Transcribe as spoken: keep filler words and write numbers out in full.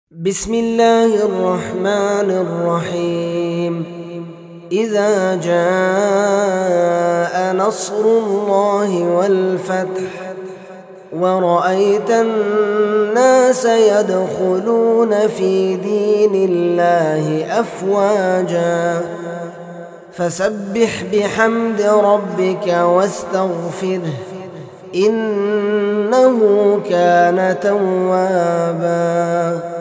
بسم الله الرحمن الرحيم. إذا جاء نصر الله والفتح ورأيت الناس يدخلون في دين الله أفواجا فسبح بحمد ربك واستغفره إنه كان توابا.